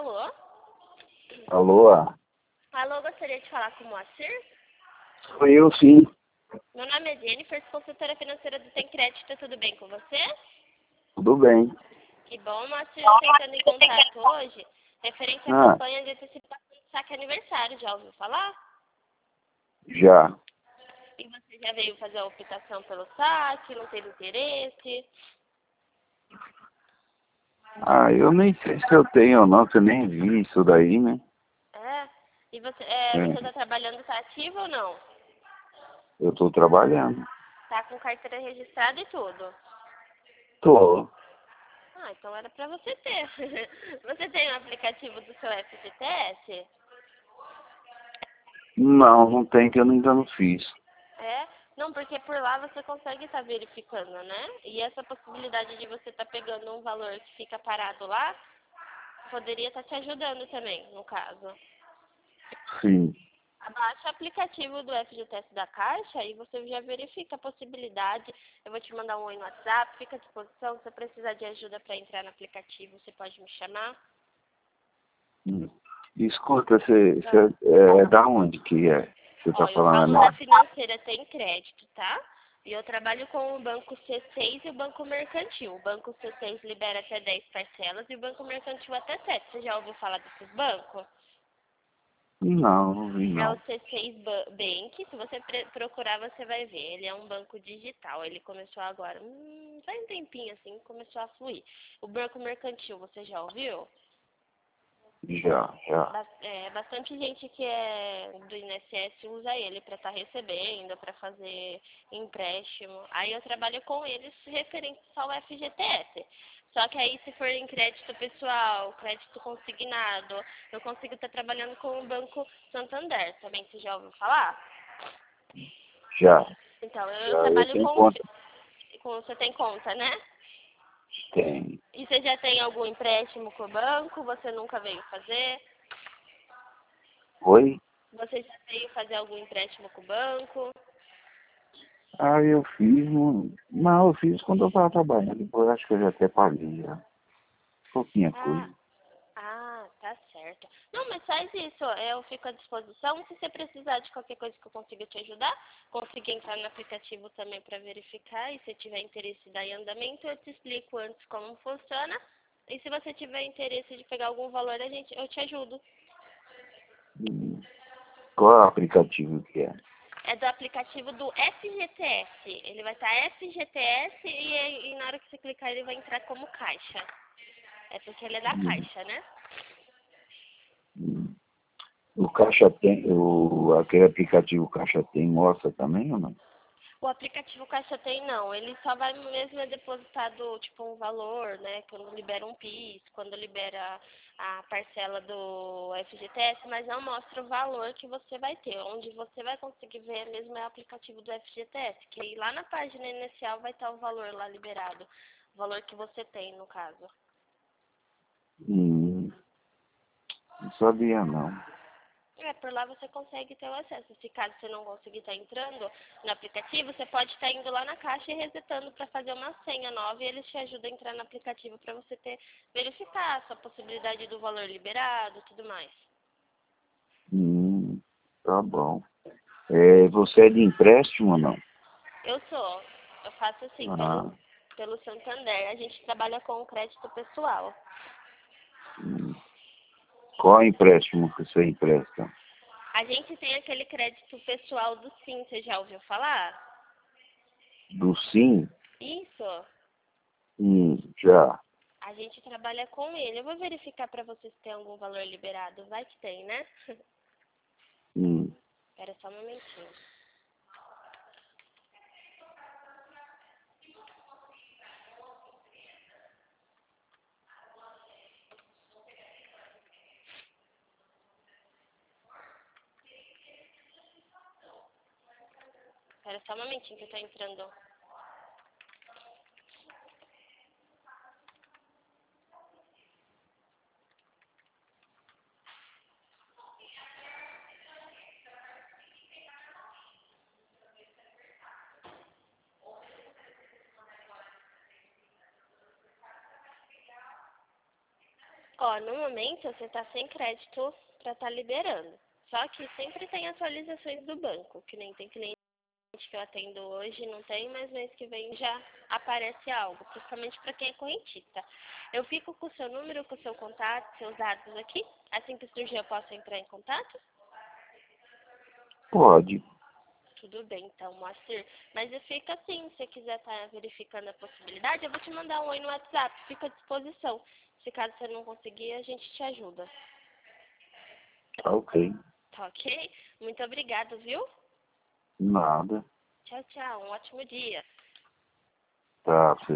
Alô? Alô? Alô, gostaria de falar com o Moacir? Sou eu, sim. Meu nome é Jennifer, sou consultora financeira do Tem Crédito, tudo bem com você? Tudo bem. Que bom, Moacir, eu tentando em contato hoje, referente à campanha de antecipação de saque aniversário, já ouviu falar? Já. E você já veio fazer a optação pelo saque, não teve interesse? Eu nem sei se eu tenho ou não, que eu nem vi isso daí, né? É? E você É. está trabalhando, está ativo ou não? Eu tô trabalhando. Tá com carteira registrada e tudo? Tô. Ah, então era pra você ter. Você tem o aplicativo do seu FGTS? Não tem, que eu ainda não fiz. É? Não, porque por lá você consegue estar verificando, né? E essa possibilidade de você estar pegando um valor que fica parado lá, poderia estar te ajudando também, no caso. Sim. Abaixa o aplicativo do FGTS da Caixa e você já verifica a possibilidade. Eu vou te mandar um oi no WhatsApp, fica à disposição. Se você precisar de ajuda para entrar no aplicativo, você pode me chamar. Escuta, você é da onde que é? Você tá Ó, eu falando, falo né? da financeira Tem Crédito, tá? E eu trabalho com o Banco C6 e o Banco Mercantil. O Banco C6 libera até 10 parcelas e o Banco Mercantil até 7. Você já ouviu falar desses bancos? Não vi É o não. C6 Bank. Se você procurar, você vai ver. Ele é um banco digital. Ele começou agora, faz um tempinho assim, começou a fluir. O Banco Mercantil, você já ouviu? Já. Bastante gente que é do INSS usa ele para estar recebendo, para fazer empréstimo. Aí eu trabalho com eles referentes ao FGTS. Só que aí se for em crédito pessoal, crédito consignado, eu consigo estar trabalhando com o Banco Santander. Também você já ouviu falar? Já. Então, eu Eu trabalho tenho com... conta. Você tem conta, né? Tem. E você já tem algum empréstimo com o banco? Você nunca veio fazer? Oi? Você já veio fazer algum empréstimo com o banco? Eu fiz, não, eu fiz quando eu tava trabalhando. Depois acho que eu já até paguei, já. Pouquinha Ah, coisa. tá certo. Não, mas faz isso. Eu fico à disposição. Se você precisar de qualquer coisa que eu consiga te ajudar, conseguir entrar no aplicativo também para verificar. E se tiver interesse daí em andamento, eu te explico antes como funciona. E se você tiver interesse de pegar algum valor, eu te ajudo. Qual é o aplicativo que é? É do aplicativo do FGTS. Ele vai estar FGTS e na hora que você clicar ele vai entrar como caixa. É porque ele é da caixa, né? O Caixa tem, aquele aplicativo Caixa tem, mostra também ou não? O aplicativo Caixa Tem não, ele só vai mesmo depositado tipo um valor, né? Quando libera um PIS, quando libera a parcela do FGTS, mas não mostra o valor que você vai ter. Onde você vai conseguir ver mesmo é o aplicativo do FGTS, que aí lá na página inicial vai estar o valor lá liberado, o valor que você tem no caso. Não sabia não. Por lá você consegue ter o acesso. Se caso você não conseguir estar entrando no aplicativo, você pode estar indo lá na caixa e resetando para fazer uma senha nova e eles te ajudam a entrar no aplicativo para você verificar a sua possibilidade do valor liberado e tudo mais. Tá bom. Você é de empréstimo ou não? Eu faço assim, Ah, pelo Santander. A gente trabalha com o crédito pessoal. qual empréstimo que você empresta? A gente tem aquele crédito pessoal do Sim, você já ouviu falar? Do Sim? Isso. Já. A gente trabalha com ele. Eu vou verificar para você se tem algum valor liberado. Vai que tem, né? Espera só um momentinho. Espera só um momentinho que eu tô entrando. Ó, no momento você tá sem crédito para estar liberando. Só que sempre tem atualizações do banco, que nem tem cliente que eu atendo hoje, não tem, mas mês que vem já aparece algo, principalmente para quem é correntista. Eu fico com o seu número, com o seu contato, seus dados aqui. Assim que surgir eu posso entrar em contato? Pode. Tudo bem, então, Moacir. Mas fica assim, se você quiser estar verificando a possibilidade, eu vou te mandar um oi no WhatsApp, fica à disposição. Se caso você não conseguir, a gente te ajuda. Tá ok. Tá ok? Muito obrigada, viu? Nada. Tchau, tchau. Um ótimo dia. Tá,